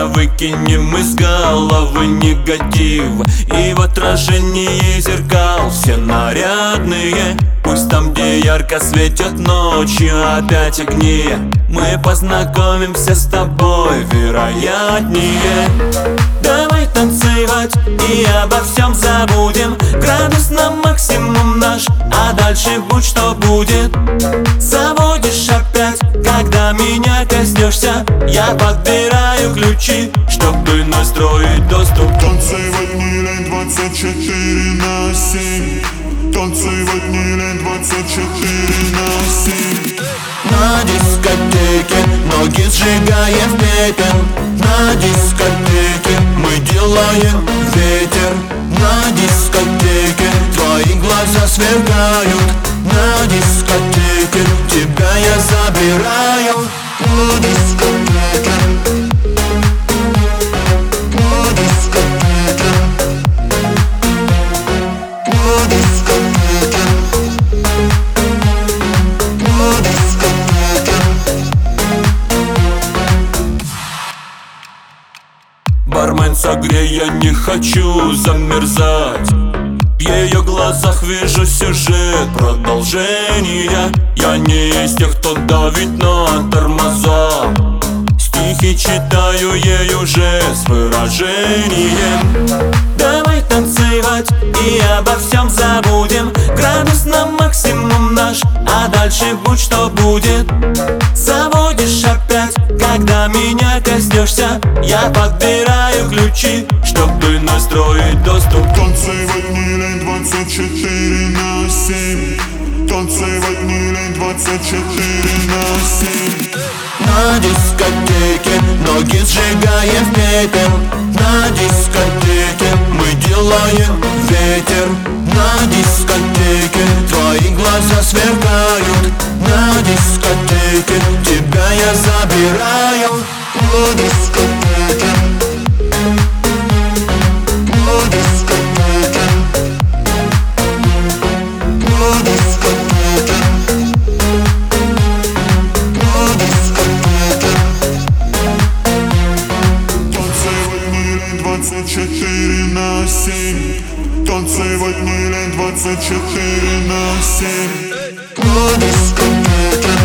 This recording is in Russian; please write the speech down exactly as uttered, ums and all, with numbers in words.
время выкинем из головы негатив. И в отражении зеркал все нарядные. Пусть там, где ярко светят ночью опять огни, мы познакомимся с тобой вероятнее. Давай танцевать и обо всем забудем. Градус на максимум наш, а дальше будь что будет. Заводишь опять, когда меня коснешься. Я подбираю ключи, чтобы настроить доступ. Танцевать не лень двадцать четыре на семь. Танцевать не лень двадцать четыре на семь. На дискотеке ноги сжигаем в пепел. На дискотеке мы делаем ветер. На дискотеке твои глаза сверкают. На дискотеке тебя я забираю. На дискотеке, на дискотеке, на дискотеке, на дискотеке. Бармен, согрей, я не хочу замерзать. В ее глазах вижу сюжет продолжения. Я не из тех, кто давит на тормоза. Стихи читаю ей уже с выражением. Давай танцевать и обо всем забудем. Градус на максимум наш, а дальше будь что будет. Заводишь опять, когда меня коснешься. Я подбираю ключи, чтобы настроить доступ. Танцевать не лень двадцать четыре на семь. Танцевать не лень двадцать четыре на семь. На дискотеке ноги сжигаем в пепел. На дискотеке мы делаем ветер. На дискотеке твои глаза сверкают. На дискотеке тебя я забираю. На дискотеке, на дискотеке, на дискотеке, на дискотеке. Танцевать не лень двадцать четыре на семь. Танцевать не лень двадцать четыре на семь. На дискотеке.